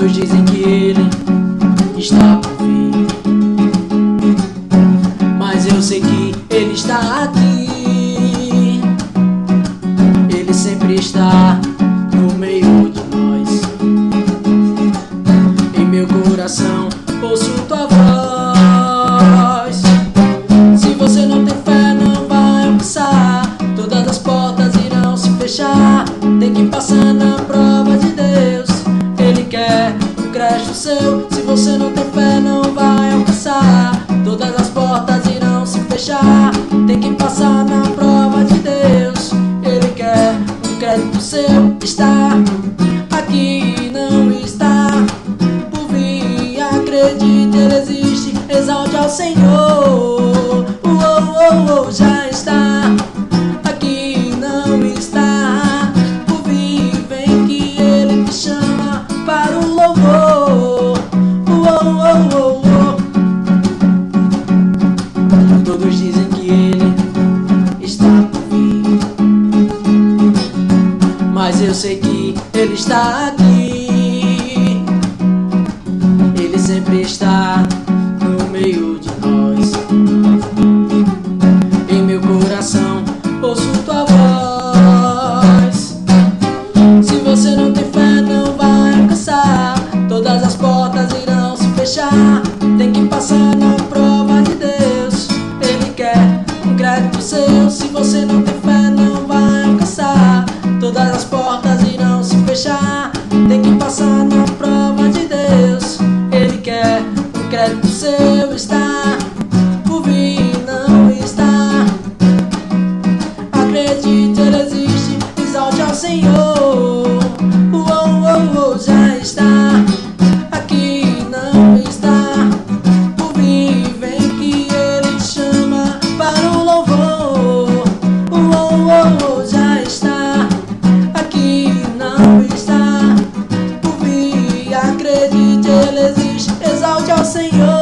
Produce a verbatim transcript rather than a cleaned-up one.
Todos dizem que Ele está por vir, mas eu sei que Ele está aqui. Ele sempre está no meio de nós. Em meu coração ouço tua voz. Se você não tem fé, não vai alcançar. Todas as portas irão se fechar. Tem que passar na prova de Deus. Ele quer um crédito seu. Se você não tem fé, não vai alcançar. Todas as portas irão se fechar. Tem que passar na prova de Deus. Ele quer um crédito seu. Está aqui, não está por vir. Acredite, Ele existe. Exalte ao Senhor. Uou, uou, uou, já está aqui, não está por vir. Vem que Ele te chama para o louvor. Uou, uou, uou, uou. Todos dizem que Ele está por vir, mas eu sei que Ele está aqui. Ele sempre está no meio de nós. Em meu coração ouço tua voz. Se você não tem fé, não vai alcançar. Todas as portas irão se fechar. Tem que passar na prova de Deus. Ele quer um crédito seu. Se você não tem fé, não vai alcançar. Todas as portas irão se fechar. Tem que passar na prova de Deus. Ele quer um crédito seu. Está por vir, não está. Acredite, Ele existe. Exalte ao Senhor. Uou, uou, uou, já está aqui, não está por vir. Vem que Ele te chama para o louvor. Uou, uou, uou, já está aqui, não está por vir. Acredite, Ele existe. Exalte ao Senhor.